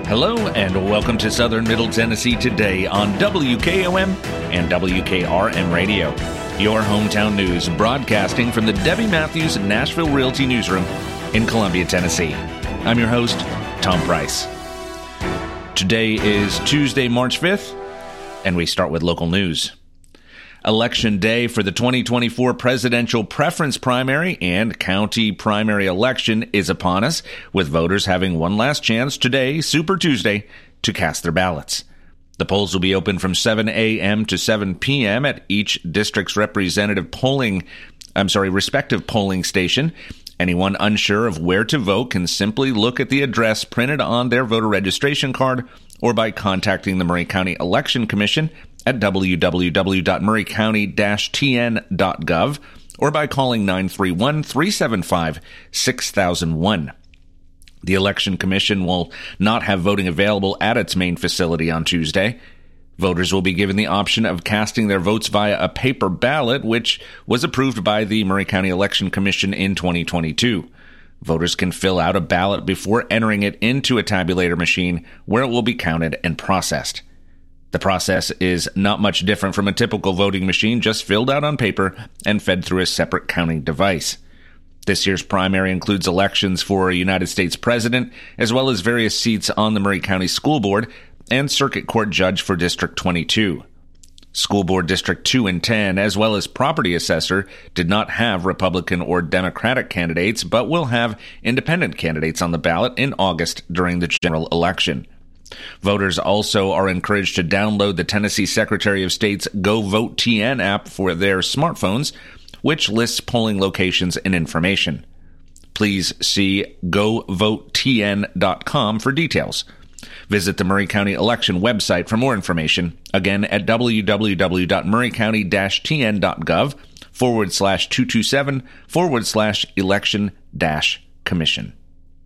Hello and welcome to Southern Middle Tennessee Today on WKOM and WKRM Radio. Your hometown news broadcasting from the Debbie Matthews Nashville Realty Newsroom in Columbia, Tennessee. I'm your host, Tom Price. Today is Tuesday, March 5th, and we start with local news. Election day for the 2024 presidential preference primary and county primary election is upon us, with voters having one last chance today, Super Tuesday, to cast their ballots. The polls will be open from 7 a.m. to 7 p.m. at each district's respective polling station. Anyone unsure of where to vote can simply look at the address printed on their voter registration card or by contacting the Maury County Election Commission at www.maurycounty-tn.gov or by calling 931-375-6001. The Election Commission will not have voting available at its main facility on Tuesday. Voters will be given the option of casting their votes via a paper ballot, which was approved by the Maury County Election Commission in 2022. Voters can fill out a ballot before entering it into a tabulator machine where it will be counted and processed. The process is not much different from a typical voting machine, just filled out on paper and fed through a separate counting device. This year's primary includes elections for a United States President, as well as various seats on the Maury County School Board and Circuit Court Judge for District 22. School Board District 2 and 10, as well as Property Assessor, did not have Republican or Democratic candidates, but will have independent candidates on the ballot in August during the general election. Voters also are encouraged to download the Tennessee Secretary of State's Go Vote TN app for their smartphones, which lists polling locations and information. Please see govotetn.com for details. Visit the Maury County Election website for more information, again at www.maurycounty-tn.gov/227/election-commission.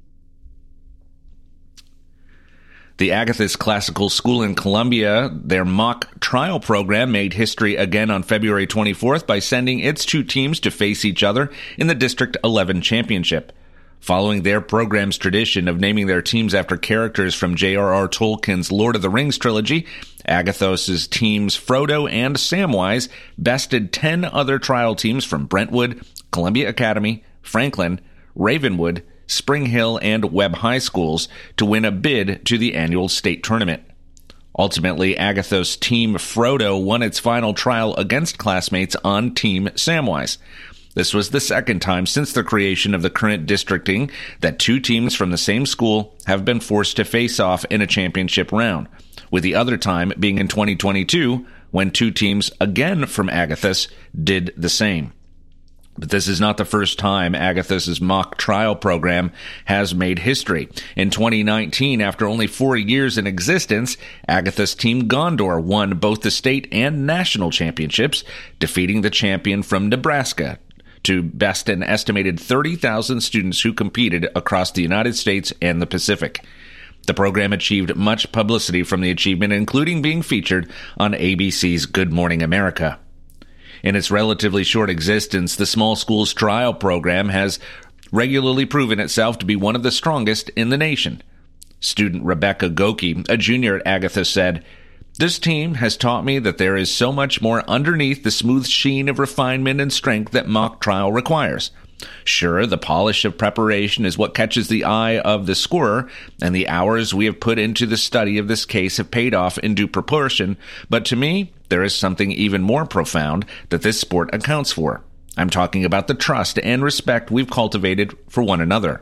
The Agathis Classical School in Columbia, their mock trial program made history again on February 24th by sending its two teams to face each other in the District 11 Championship. Following their program's tradition of naming their teams after characters from J.R.R. Tolkien's Lord of the Rings trilogy, Agathos' teams Frodo and Samwise bested 10 other trial teams from Brentwood, Columbia Academy, Franklin, Ravenwood, Spring Hill, and Webb High Schools to win a bid to the annual state tournament. Ultimately, Agathos' team Frodo won its final trial against classmates on Team Samwise. This was the second time since the creation of the current districting that two teams from the same school have been forced to face off in a championship round, with the other time being in 2022 when two teams, again from Agathos, did the same. But this is not the first time Agathos' mock trial program has made history. In 2019, after only 4 years in existence, Agathos team Gondor won both the state and national championships, defeating the champion from Nebraska to best an estimated 30,000 students who competed across the United States and the Pacific. The program achieved much publicity from the achievement, including being featured on ABC's Good Morning America. In its relatively short existence, the small schools trial program has regularly proven itself to be one of the strongest in the nation. Student Rebecca Goki, a junior at Agathos, said, "This team has taught me that there is so much more underneath the smooth sheen of refinement and strength that mock trial requires. Sure, the polish of preparation is what catches the eye of the scorer, and the hours we have put into the study of this case have paid off in due proportion, but to me, there is something even more profound that this sport accounts for. I'm talking about the trust and respect we've cultivated for one another.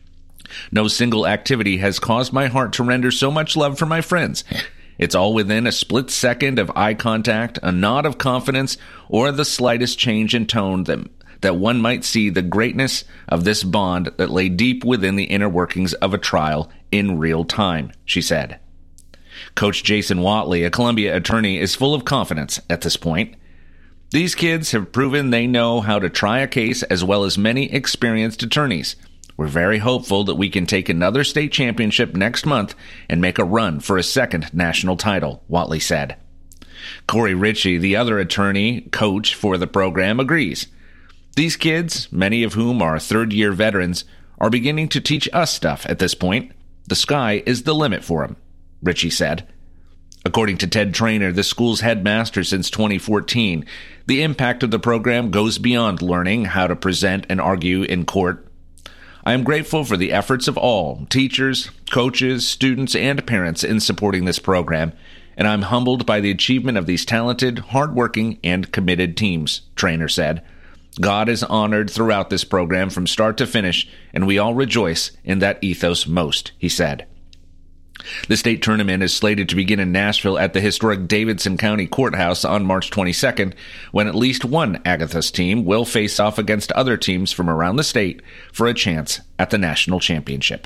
No single activity has caused my heart to render so much love for my friends. It's all within a split second of eye contact, a nod of confidence, or the slightest change in tone that one might see the greatness of this bond that lay deep within the inner workings of a trial in real time," she said. Coach Jason Watley, a Columbia attorney, is full of confidence at this point. "These kids have proven they know how to try a case as well as many experienced attorneys. We're very hopeful that we can take another state championship next month and make a run for a second national title," Watley said. Corey Ritchie, the other attorney coach for the program, agrees. "These kids, many of whom are third-year veterans, are beginning to teach us stuff at this point. The sky is the limit for him, Ritchie said. According to Ted Trainer, the school's headmaster since 2014, the impact of the program goes beyond learning how to present and argue in court. I am grateful for the efforts of all, teachers, coaches, students, and parents in supporting this program, and I'm humbled by the achievement of these talented, hardworking, and committed teams, Trainer said. God is honored throughout this program from start to finish, and we all rejoice in that ethos most, he said. The state tournament is slated to begin in Nashville at the historic Davidson County Courthouse on March 22nd, when at least one Agathos team will face off against other teams from around the state for a chance at the national championship.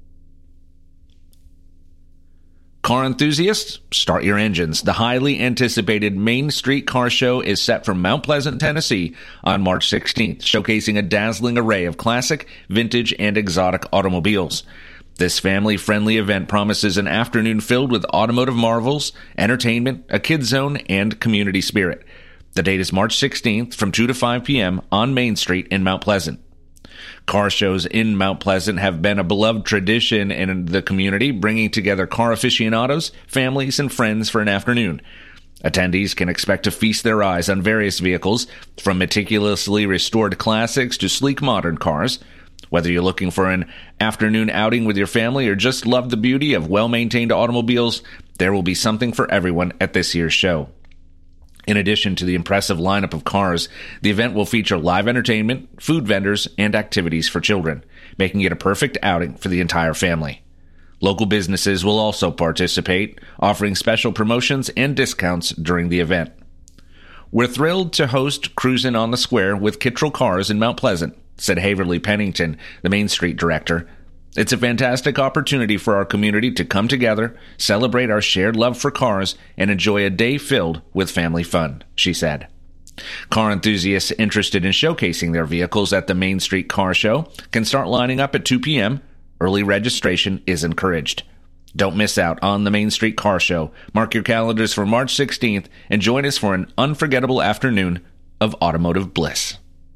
Car enthusiasts, start your engines. The highly anticipated Main Street Car Show is set for Mount Pleasant, Tennessee on March 16th, showcasing a dazzling array of classic, vintage, and exotic automobiles. This family-friendly event promises an afternoon filled with automotive marvels, entertainment, a kids zone, and community spirit. The date is March 16th from 2 to 5 p.m. on Main Street in Mount Pleasant. Car shows in Mount Pleasant have been a beloved tradition in the community, bringing together car aficionados, families, and friends for an afternoon. Attendees can expect to feast their eyes on various vehicles, from meticulously restored classics to sleek modern cars. Whether you're looking for an afternoon outing with your family or just love the beauty of well-maintained automobiles, there will be something for everyone at this year's show. In addition to the impressive lineup of cars, the event will feature live entertainment, food vendors, and activities for children, making it a perfect outing for the entire family. Local businesses will also participate, offering special promotions and discounts during the event. We're thrilled to host Cruisin' on the Square with Kittrell Cars in Mount Pleasant, said Haverly Pennington, the Main Street director. It's a fantastic opportunity for our community to come together, celebrate our shared love for cars, and enjoy a day filled with family fun, she said. Car enthusiasts interested in showcasing their vehicles at the Main Street Car Show can start lining up at 2 p.m. Early registration is encouraged. Don't miss out on the Main Street Car Show. Mark your calendars for March 16th and join us for an unforgettable afternoon of automotive bliss.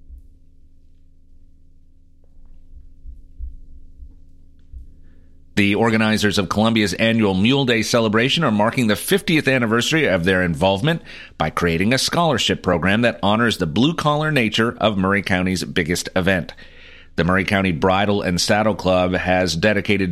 The organizers of Columbia's annual Mule Day celebration are marking the 50th anniversary of their involvement by creating a scholarship program that honors the blue-collar nature of Murray County's biggest event. The Murray County Bridle and Saddle Club has dedicated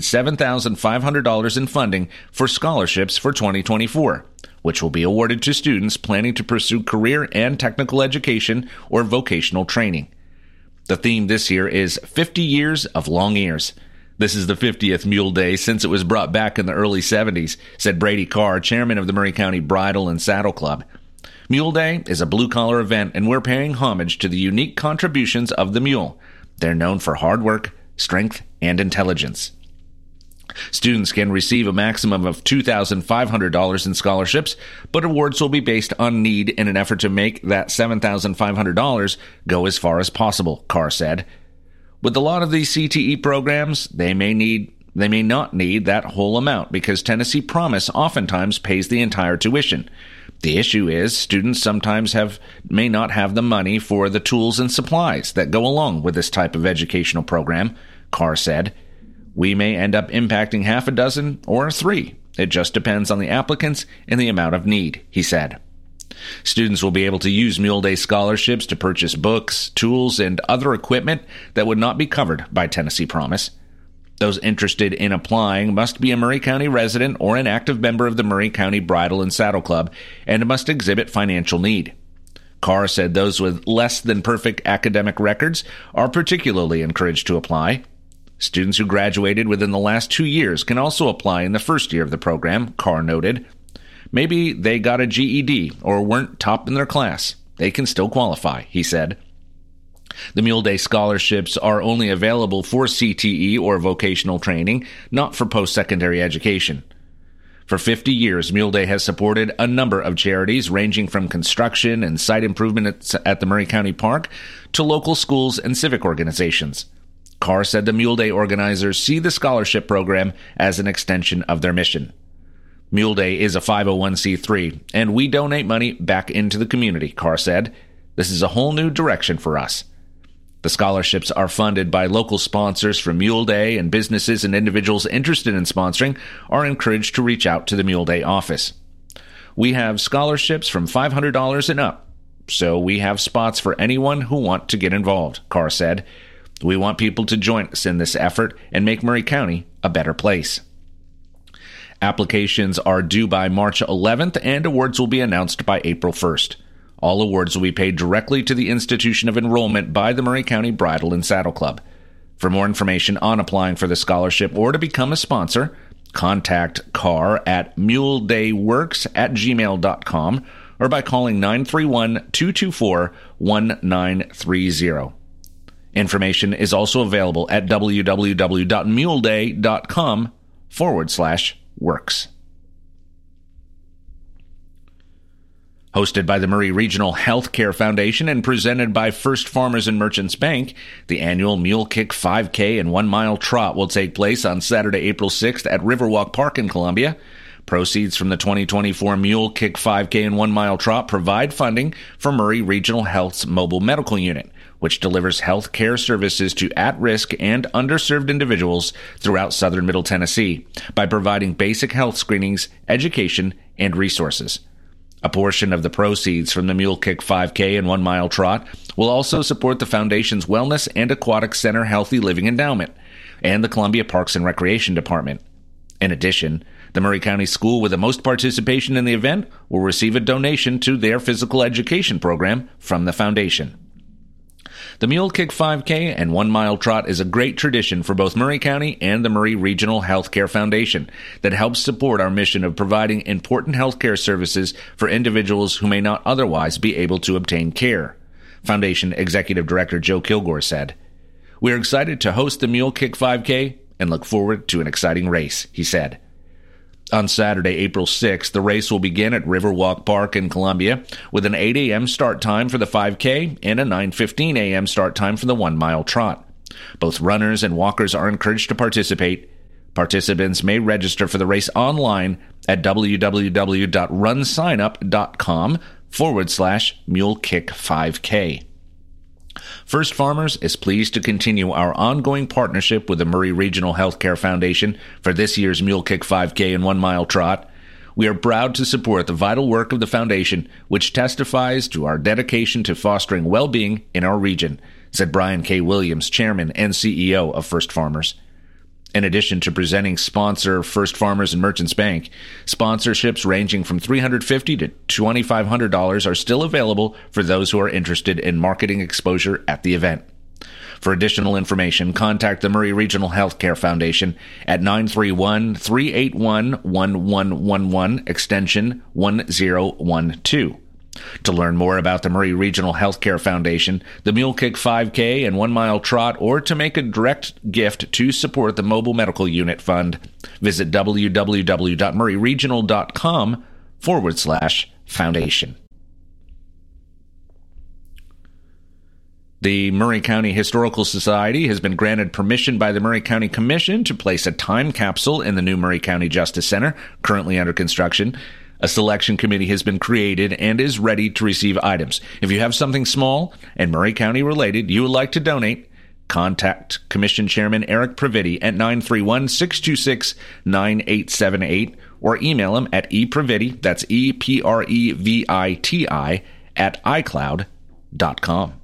$7,500 in funding for scholarships for 2024, which will be awarded to students planning to pursue career and technical education or vocational training. The theme this year is 50 Years of Long Ears. This is the 50th Mule Day since it was brought back in the early 70s, said Brady Carr, chairman of the Murray County Bridle and Saddle Club. Mule Day is a blue-collar event, and we're paying homage to the unique contributions of the mule. They're known for hard work, strength, and intelligence. Students can receive a maximum of $2,500 in scholarships, but awards will be based on need in an effort to make that $7,500 go as far as possible, Carr said. With a lot of these CTE programs, they may not need that whole amount because Tennessee Promise oftentimes pays the entire tuition. The issue is students sometimes may not have the money for the tools and supplies that go along with this type of educational program, Carr said. We may end up impacting half a dozen or 3. It just depends on the applicants and the amount of need, he said. Students will be able to use Mule Day scholarships to purchase books, tools, and other equipment that would not be covered by Tennessee Promise. Those interested in applying must be a Murray County resident or an active member of the Murray County Bridle and Saddle Club and must exhibit financial need. Carr said those with less than perfect academic records are particularly encouraged to apply. Students who graduated within the last 2 years can also apply in the first year of the program, Carr noted. Maybe they got a GED or weren't top in their class. They can still qualify, he said. The Mule Day scholarships are only available for CTE or vocational training, not for post-secondary education. For 50 years, Mule Day has supported a number of charities ranging from construction and site improvement at the Murray County Park to local schools and civic organizations. Carr said the Mule Day organizers see the scholarship program as an extension of their mission. Mule Day is a 501c3, and we donate money back into the community, Carr said. This is a whole new direction for us. The scholarships are funded by local sponsors for Mule Day, and businesses and individuals interested in sponsoring are encouraged to reach out to the Mule Day office. We have scholarships from $500 and up, so we have spots for anyone who want to get involved, Carr said. We want people to join us in this effort and make Murray County a better place. Applications are due by March 11th, and awards will be announced by April 1st. All awards will be paid directly to the institution of enrollment by the Murray County Bridle and Saddle Club. For more information on applying for the scholarship or to become a sponsor, contact Carr at muledayworks@gmail.com or by calling 931-224-1930. Information is also available at www.muleday.com/works. Hosted by the Murray Regional Healthcare Foundation and presented by First Farmers and Merchants Bank, the annual Mule Kick 5K and 1 Mile Trot will take place on Saturday, April 6th at Riverwalk Park in Columbia. Proceeds from the 2024 Mule Kick 5K and 1 Mile Trot provide funding for Murray Regional Health's mobile medical unit, which delivers health care services to at-risk and underserved individuals throughout southern Middle Tennessee by providing basic health screenings, education, and resources. A portion of the proceeds from the Mule Kick 5K and 1 Mile Trot will also support the Foundation's Wellness and Aquatic Center Healthy Living Endowment and the Columbia Parks and Recreation Department. In addition, the Murray County School with the most participation in the event will receive a donation to their physical education program from the Foundation. The Mule Kick 5K and 1 Mile Trot is a great tradition for both Murray County and the Murray Regional Healthcare Foundation that helps support our mission of providing important healthcare services for individuals who may not otherwise be able to obtain care, Foundation Executive Director Joe Kilgore said. "We are excited to host the Mule Kick 5K and look forward to an exciting race," he said. On Saturday, April 6th, the race will begin at Riverwalk Park in Columbia with an 8 a.m. start time for the 5K and a 9:15 a.m. start time for the 1 Mile Trot. Both runners and walkers are encouraged to participate. Participants may register for the race online at www.runsignup.com/mulekick5k. First Farmers is pleased to continue our ongoing partnership with the Murray Regional Healthcare Foundation for this year's Mule Kick 5K and 1 Mile Trot. We are proud to support the vital work of the Foundation, which testifies to our dedication to fostering well-being in our region, said Brian K. Williams, Chairman and CEO of First Farmers. In addition to presenting sponsor First Farmers and Merchants Bank, sponsorships ranging from $350 to $2,500 are still available for those who are interested in marketing exposure at the event. For additional information, contact the Murray Regional Healthcare Foundation at 931-381-1111, extension 1012. To learn more about the Murray Regional Healthcare Foundation, the Mule Kick 5K and 1 Mile Trot, or to make a direct gift to support the Mobile Medical Unit Fund, visit www.murrayregional.com/foundation. The Murray County Historical Society has been granted permission by the Murray County Commission to place a time capsule in the new Murray County Justice Center, currently under construction. A selection committee has been created and is ready to receive items. If you have something small and Murray County related you would like to donate, contact Commission Chairman Eric Praviti at 931-626-9878 or email him at epraviti, that's EPREVITI, at iCloud.com.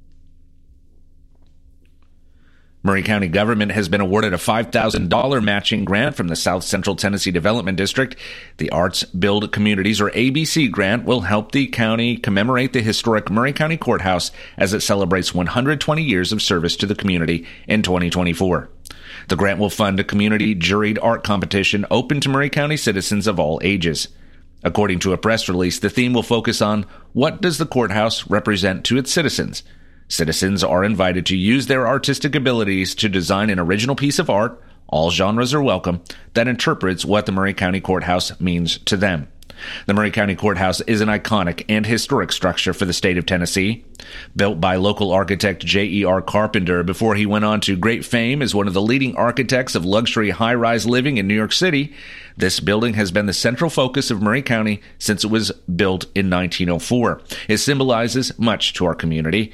Murray County government has been awarded a $5,000 matching grant from the South Central Tennessee Development District. The Arts Build Communities, or ABC grant, will help the county commemorate the historic Murray County Courthouse as it celebrates 120 years of service to the community in 2024. The grant will fund a community juried art competition open to Murray County citizens of all ages. According to a press release, the theme will focus on what does the courthouse represent to its citizens. Citizens are invited to use their artistic abilities to design an original piece of art, all genres are welcome, that interprets what the Murray County Courthouse means to them. The Murray County Courthouse is an iconic and historic structure for the state of Tennessee. Built by local architect J.E.R. Carpenter before he went on to great fame as one of the leading architects of luxury high-rise living in New York City, this building has been the central focus of Murray County since it was built in 1904. It symbolizes much to our community.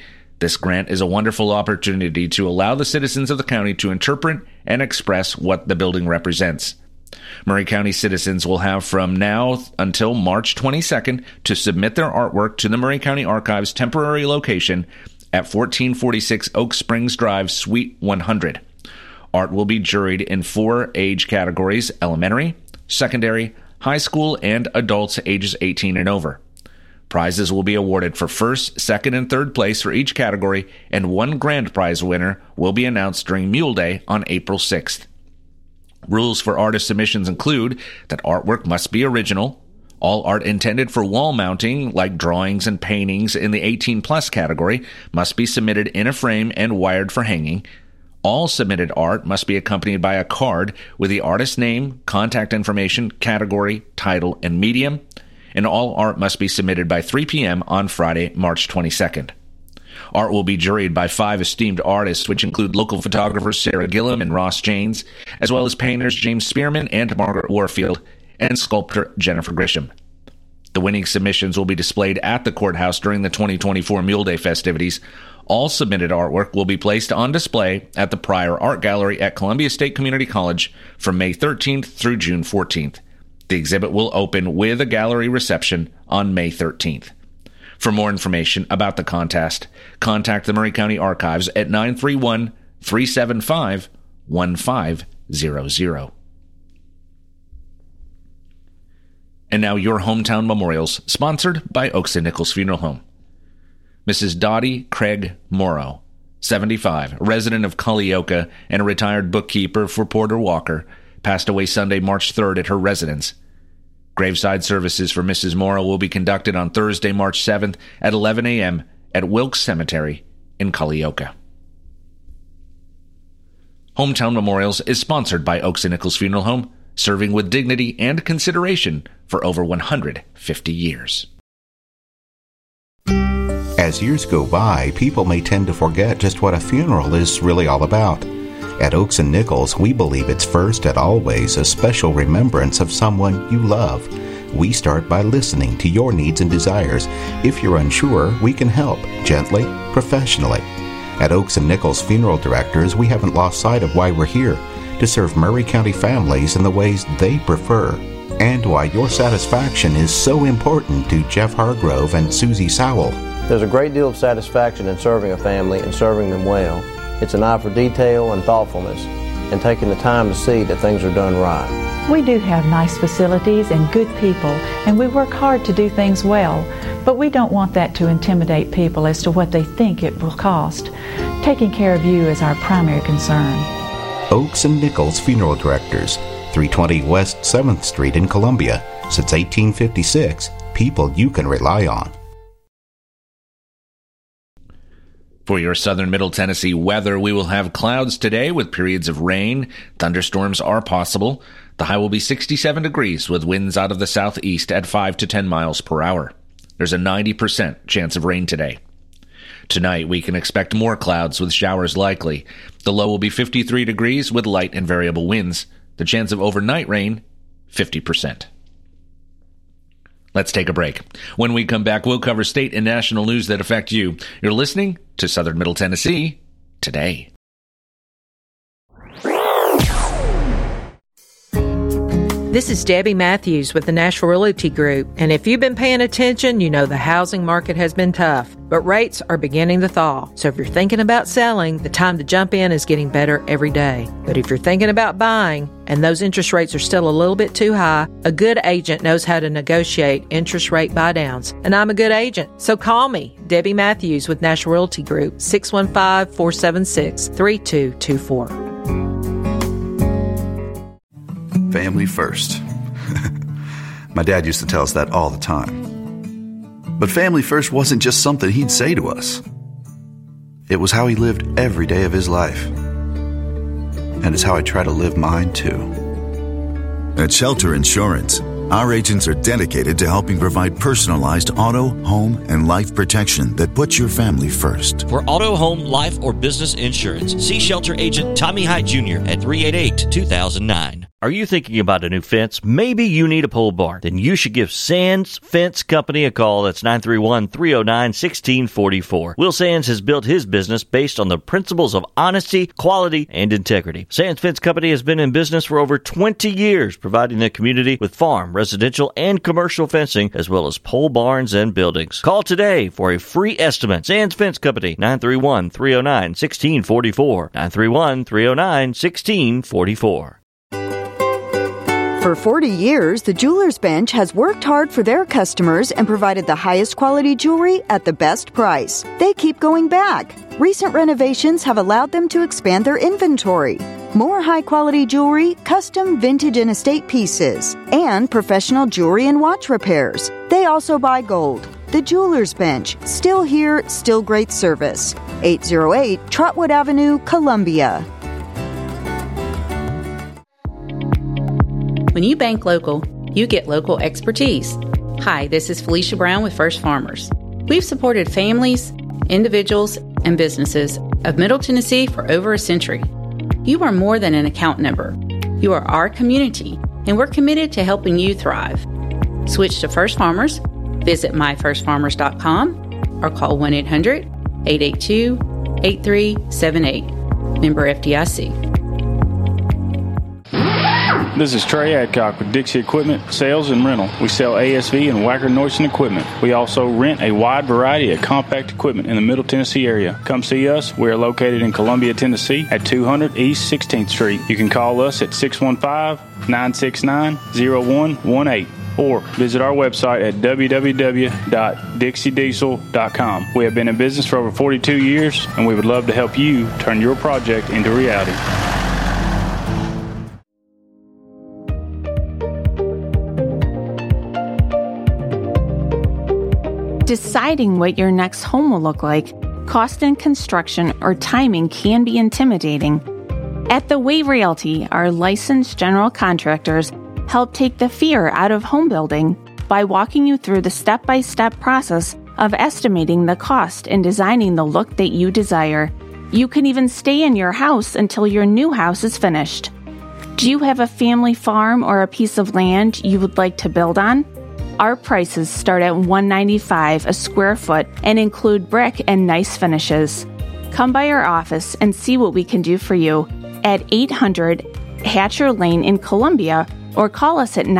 This grant is a wonderful opportunity to allow the citizens of the county to interpret and express what the building represents. Murray County citizens will have from now until March 22nd to submit their artwork to the Murray County Archives temporary location at 1446 Oak Springs Drive, Suite 100. Art will be juried in 4 age categories: elementary, secondary, high school, and adults ages 18 and over. Prizes will be awarded for first, second, and third place for each category, and one grand prize winner will be announced during Mule Day on April 6th. Rules for artist submissions include that artwork must be original. All art intended for wall mounting, like drawings and paintings in the 18-plus category, must be submitted in a frame and wired for hanging. All submitted art must be accompanied by a card with the artist's name, contact information, category, title, and medium, and all art must be submitted by 3 p.m. on Friday, March 22nd. Art will be juried by 5 esteemed artists, which include local photographers Sarah Gillum and Ross Janes, as well as painters James Spearman and Margaret Warfield, and sculptor Jennifer Grisham. The winning submissions will be displayed at the courthouse during the 2024 Mule Day festivities. All submitted artwork will be placed on display at the Pryor Art Gallery at Columbia State Community College from May 13th through June 14th. The exhibit will open with a gallery reception on May 13th. For more information about the contest, contact the Murray County Archives at 931-375-1500. And now your hometown memorials, sponsored by Oaks and Nichols Funeral Home. Mrs. Dottie Craig Morrow, 75, resident of Culleoka and a retired bookkeeper for Porter Walker, passed away Sunday, March 3rd at her residence. Graveside services for Mrs. Morrow will be conducted on Thursday, March 7th at 11 a.m. at Wilkes Cemetery in Culleoka. Hometown Memorials is sponsored by Oaks and Nichols Funeral Home, serving with dignity and consideration for over 150 years. As years go by, people may tend to forget just what a funeral is really all about. At Oaks and Nichols, we believe it's first and always a special remembrance of someone you love. We start by listening to your needs and desires. If you're unsure, we can help, gently, professionally. At Oaks and Nichols Funeral Directors, we haven't lost sight of why we're here, to serve Murray County families in the ways they prefer, and why your satisfaction is so important to Jeff Hargrove and Susie Sowell. There's a great deal of satisfaction in serving a family and serving them well. It's an eye for detail and thoughtfulness, and taking the time to see that things are done right. We do have nice facilities and good people, and we work hard to do things well, but we don't want that to intimidate people as to what they think it will cost. Taking care of you is our primary concern. Oaks and Nichols Funeral Directors, 320 West 7th Street in Columbia. Since 1856, people you can rely on. For your southern Middle Tennessee weather, we will have clouds today with periods of rain. Thunderstorms are possible. The high will be 67 degrees with winds out of the southeast at 5 to 10 miles per hour. There's a 90% chance of rain today. Tonight, we can expect more clouds with showers likely. The low will be 53 degrees with light and variable winds. The chance of overnight rain, 50%. Let's take a break. When we come back, we'll cover state and national news that affect you. You're listening to Southern Middle Tennessee Today. This is Debbie Matthews with the Nashville Realty Group, and if you've been paying attention, you know the housing market has been tough, but rates are beginning to thaw. So if you're thinking about selling, the time to jump in is getting better every day. But if you're thinking about buying, and those interest rates are still a little bit too high, a good agent knows how to negotiate interest rate buydowns, and I'm a good agent. So call me, Debbie Matthews with Nashville Realty Group, 615-476-3224. Family first. My dad used to tell us that all the time. But family first wasn't just something he'd say to us. It was how he lived every day of his life. And it's how I try to live mine too. At Shelter Insurance, our agents are dedicated to helping provide personalized auto, home, and life protection that puts your family first. For auto, home, life, or business insurance, see Shelter Agent Tommy Hyde Jr. at 388-2009. Are you thinking about a new fence? Maybe you need a pole barn. Then you should give Sands Fence Company a call. That's 931-309-1644. Will Sands has built his business based on the principles of honesty, quality, and integrity. Sands Fence Company has been in business for over 20 years, providing the community with farm, residential, and commercial fencing, as well as pole barns and buildings. Call today for a free estimate. Sands Fence Company, 931-309-1644. 931-309-1644. For 40 years, the Jewelers Bench has worked hard for their customers and provided the highest quality jewelry at the best price. They keep going back. Recent renovations have allowed them to expand their inventory. More high-quality jewelry, custom vintage and estate pieces, and professional jewelry and watch repairs. They also buy gold. The Jewelers Bench. Still here, still great service. 808 Trotwood Avenue, Columbia. When you bank local, you get local expertise. Hi, this is Felicia Brown with First Farmers. We've supported families, individuals, and businesses of Middle Tennessee for over a century. You are more than an account number. You are our community, and we're committed to helping you thrive. Switch to First Farmers, visit myfirstfarmers.com, or call 1-800-882-8378. Member FDIC. This is Trey Adcock with Dixie Equipment Sales and Rental. We sell ASV and Wacker Neuson equipment. We also rent a wide variety of compact equipment in the Middle Tennessee area. Come see us. We are located in Columbia, Tennessee at 200 East 16th Street. You can call us at 615-969-0118 or visit our website at www.dixiediesel.com. We have been in business for over 42 years, and we would love to help you turn your project into reality. Deciding what your next home will look like, cost in construction, or timing can be intimidating. At The Way Realty, our licensed general contractors help take the fear out of home building by walking you through the step-by-step process of estimating the cost and designing the look that you desire. You can even stay in your house until your new house is finished. Do you have a family farm or a piece of land you would like to build on? Our prices start at $195 a square foot and include brick and nice finishes. Come by our office and see what we can do for you at 800 Hatcher Lane in Columbia, or call us at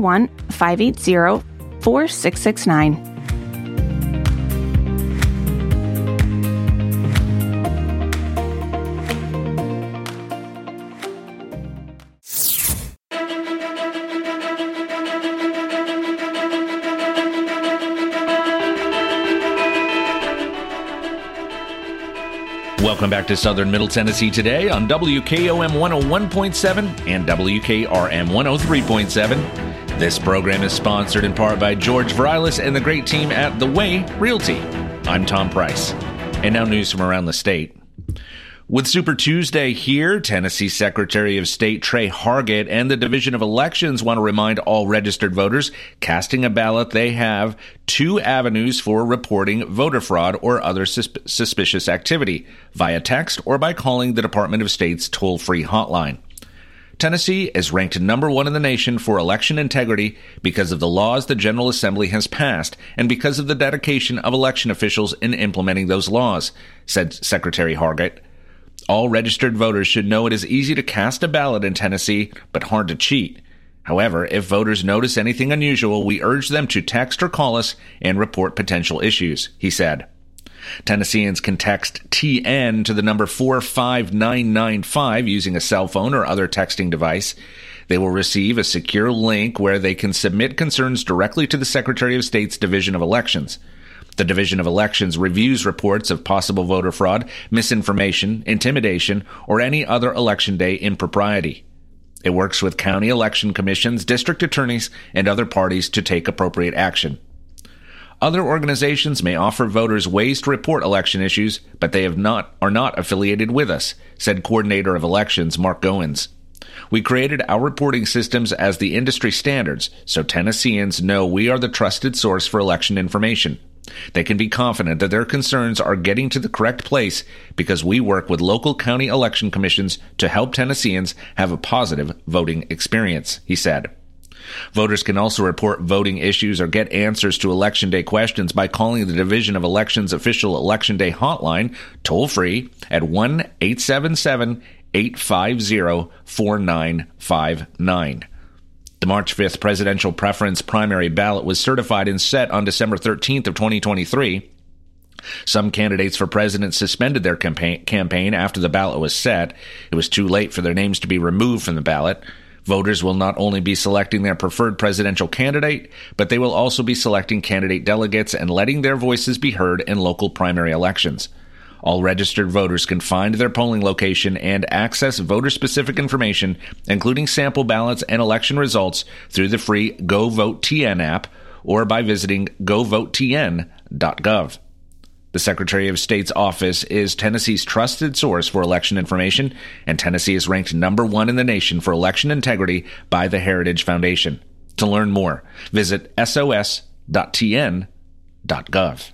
931-580-4669. Welcome back to Southern Middle Tennessee Today on WKOM 101.7 and WKRM 103.7. This program is sponsored in part by George Vrilis and the great team at The Way Realty. I'm Tom Price. And now news from around the state. With Super Tuesday here, Tennessee Secretary of State Trey Hargett and the Division of Elections want to remind all registered voters casting a ballot they have two avenues for reporting voter fraud or other suspicious activity, via text or by calling the Department of State's toll-free hotline. Tennessee is ranked number one in the nation for election integrity because of the laws the General Assembly has passed and because of the dedication of election officials in implementing those laws, said Secretary Hargett. All registered voters should know it is easy to cast a ballot in Tennessee, but hard to cheat. However, if voters notice anything unusual, we urge them to text or call us and report potential issues, he said. Tennesseans can text TN to the number 45995 using a cell phone or other texting device. They will receive a secure link where they can submit concerns directly to the Secretary of State's Division of Elections. The Division of Elections reviews reports of possible voter fraud, misinformation, intimidation, or any other Election Day impropriety. It works with county election commissions, district attorneys, and other parties to take appropriate action. Other organizations may offer voters ways to report election issues, but they are not affiliated with us, said Coordinator of Elections Mark Goins. We created our reporting systems as the industry standards, so Tennesseans know we are the trusted source for election information. They can be confident that their concerns are getting to the correct place because we work with local county election commissions to help Tennesseans have a positive voting experience, he said. Voters can also report voting issues or get answers to Election Day questions by calling the Division of Elections official Election Day hotline toll-free at 1-877-850-4959. The March 5th presidential preference primary ballot was certified and set on December 13th of 2023. Some candidates for president suspended their campaign after the ballot was set. It was too late for their names to be removed from the ballot. Voters will not only be selecting their preferred presidential candidate, but they will also be selecting candidate delegates and letting their voices be heard in local primary elections. All registered voters can find their polling location and access voter-specific information, including sample ballots and election results, through the free GoVoteTN app or by visiting govotetn.gov. The Secretary of State's office is Tennessee's trusted source for election information, and Tennessee is ranked number 1 in the nation for election integrity by the Heritage Foundation. To learn more, visit sos.tn.gov.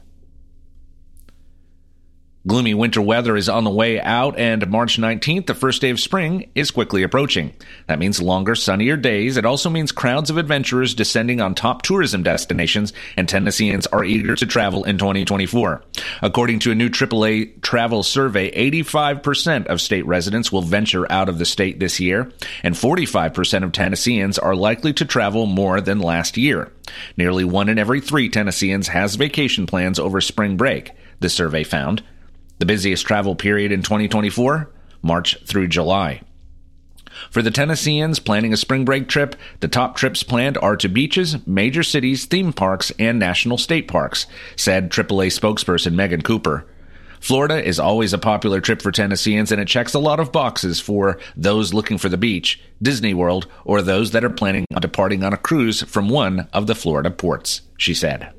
Gloomy winter weather is on the way out, and March 19th, the first day of spring, is quickly approaching. That means longer, sunnier days. It also means crowds of adventurers descending on top tourism destinations, and Tennesseans are eager to travel in 2024. According to a new AAA travel survey, 85% of state residents will venture out of the state this year, and 45% of Tennesseans are likely to travel more than last year. Nearly 1 in every 3 Tennesseans has vacation plans over spring break, the survey found. The busiest travel period in 2024, March through July. For the Tennesseans planning a spring break trip, the top trips planned are to beaches, major cities, theme parks, and national state parks, said AAA spokesperson Megan Cooper. Florida is always a popular trip for Tennesseans, and it checks a lot of boxes for those looking for the beach, Disney World, or those that are planning on departing on a cruise from one of the Florida ports, she said.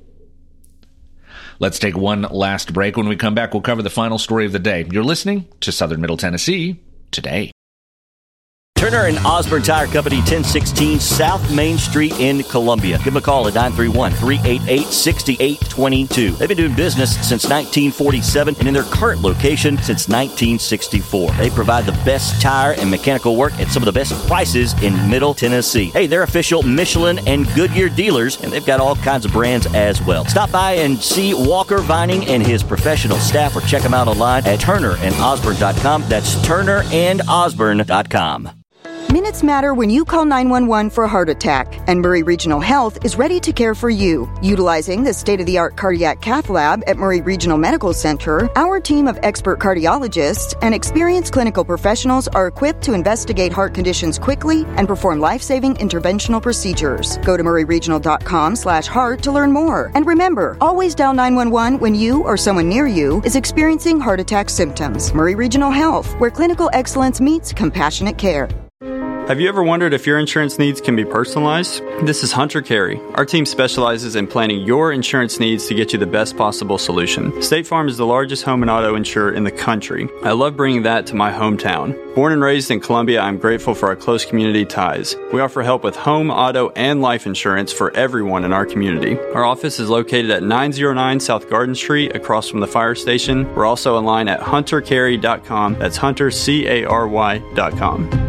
Let's take one last break. When we come back, we'll cover the final story of the day. You're listening to Southern Middle Tennessee Today. Turner and Osborne Tire Company, 1016 South Main Street in Columbia. Give them a call at 931-388-6822. They've been doing business since 1947 and in their current location since 1964. They provide the best tire and mechanical work at some of the best prices in Middle Tennessee. Hey, they're official Michelin and Goodyear dealers, and they've got all kinds of brands as well. Stop by and see Walker Vining and his professional staff, or check them out online at turnerandosborne.com. That's turnerandosborne.com. Minutes matter when you call 911 for a heart attack, and Murray Regional Health is ready to care for you. Utilizing the state-of-the-art cardiac cath lab at Murray Regional Medical Center, our team of expert cardiologists and experienced clinical professionals are equipped to investigate heart conditions quickly and perform life-saving interventional procedures. Go to murrayregional.com/heart to learn more. And remember, always dial 911 when you or someone near you is experiencing heart attack symptoms. Murray Regional Health, where clinical excellence meets compassionate care. Have you ever wondered if your insurance needs can be personalized? This is Hunter Carey. Our team specializes in planning your insurance needs to get you the best possible solution. State Farm is the largest home and auto insurer in the country. I love bringing that to my hometown. Born and raised in Columbia, I'm grateful for our close community ties. We offer help with home, auto, and life insurance for everyone in our community. Our office is located at 909 South Garden Street, across from the fire station. We're also online at huntercarey.com. That's huntercary.com.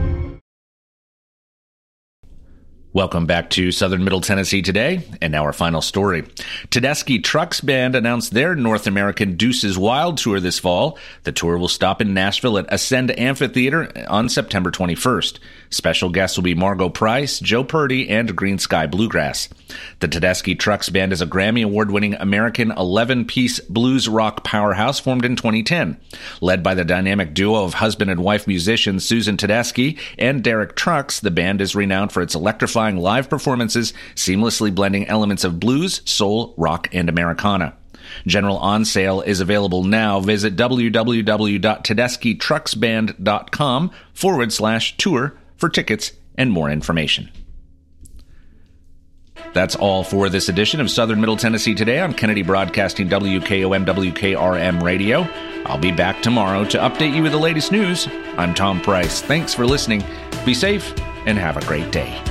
Welcome back to Southern Middle Tennessee Today, and now our final story. Tedeschi Trucks Band announced their North American Deuces Wild Tour this fall. The tour will stop in Nashville at Ascend Amphitheater on September 21st. Special guests will be Margot Price, Joe Purdy, and Green Sky Bluegrass. The Tedeschi Trucks Band is a Grammy Award-winning American 11-piece blues rock powerhouse formed in 2010. Led by the dynamic duo of husband and wife musicians Susan Tedeschi and Derek Trucks, the band is renowned for its electrifying live performances, seamlessly blending elements of blues, soul, rock, and Americana. General on sale is available now. Visit www.tedeschitrucksband.com/tour for tickets and more information. That's all for this edition of Southern Middle Tennessee Today on Kennedy Broadcasting WKOM WKRM Radio. I'll be back tomorrow to update you with the latest news. I'm Tom Price. Thanks for listening. Be safe and have a great day.